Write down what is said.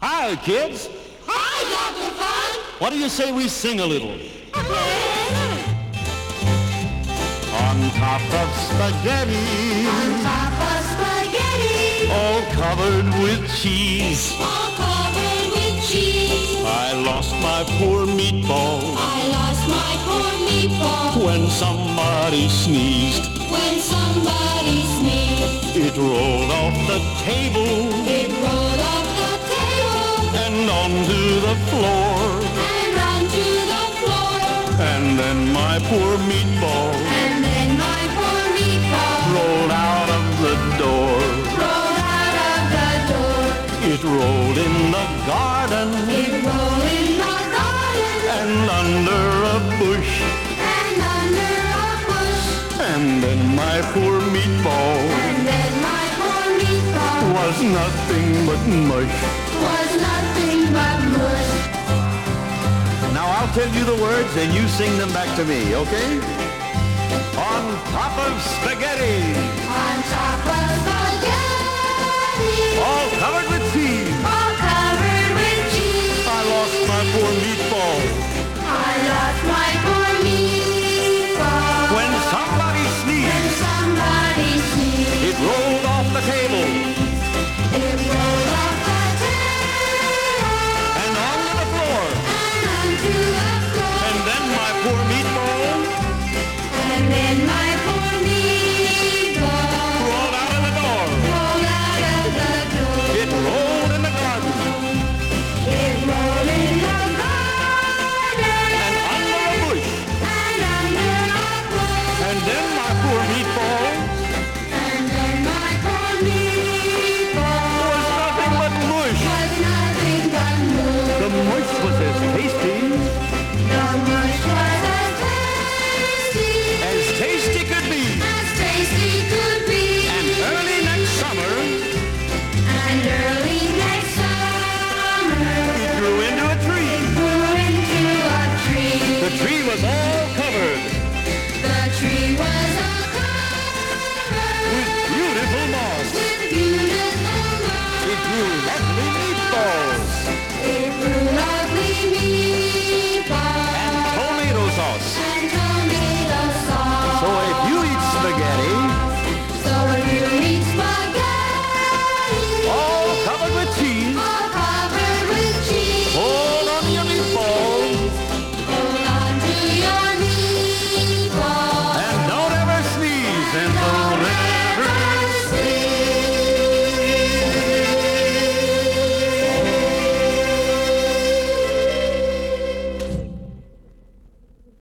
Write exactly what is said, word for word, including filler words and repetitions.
Hi, kids. Hi, Doctor Fun. What do you say we sing a little? Okay. On top of spaghetti, On top of spaghetti, all covered with cheese, all covered with cheese, I lost my poor meatball I lost my poor meatball. when somebody sneezed. When somebody sneezed, It rolled off the table it rolled off the table and onto the floor. and onto the floor. And then my poor meatball And then my poor meatball rolled out of the door. rolled out of the door. It rolled in the garden It rolled in the garden and under a bush. and under a bush. And then my poor meatball And then my poor meatball was nothing but mush. was nothing but mush. Now I'll tell you the words and you sing them back to me, okay? On top of spaghetti, On top of spaghetti, all covered with cheese, all covered with cheese. I lost my poor meatball I lost my poor meatball. when somebody When sneezed. somebody sneezed, It rolled off the table it rolled off the table and onto the floor. and onto the floor. And then my poor meatball And then my